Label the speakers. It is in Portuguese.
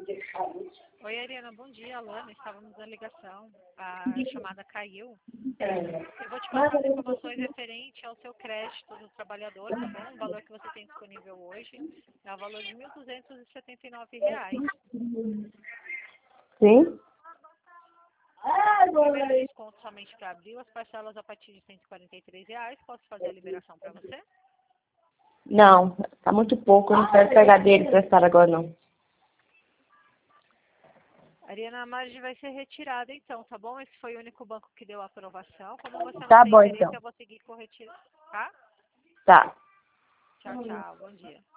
Speaker 1: Oi, Ariana, bom dia. Alana, estávamos na ligação. A chamada caiu. Eu vou te passar as informações referentes ao seu crédito do trabalhador, tá bom? O valor que você tem disponível hoje é o valor de R$ 1.279.
Speaker 2: Sim?
Speaker 1: O primeiro desconto somente para abril, as parcelas a partir de R$ 143. Posso fazer a liberação para você?
Speaker 2: Não, tá muito pouco, eu não quero pegar dele prestar agora não.
Speaker 1: Ariana, a margem vai ser retirada então, tá bom? Esse foi o único banco que deu a aprovação. Como você não
Speaker 2: Tá
Speaker 1: tem
Speaker 2: bom
Speaker 1: interesse,
Speaker 2: então.
Speaker 1: eu vou seguir com o retiro, tá?
Speaker 2: Tá.
Speaker 1: Tchau, tchau. Bom dia.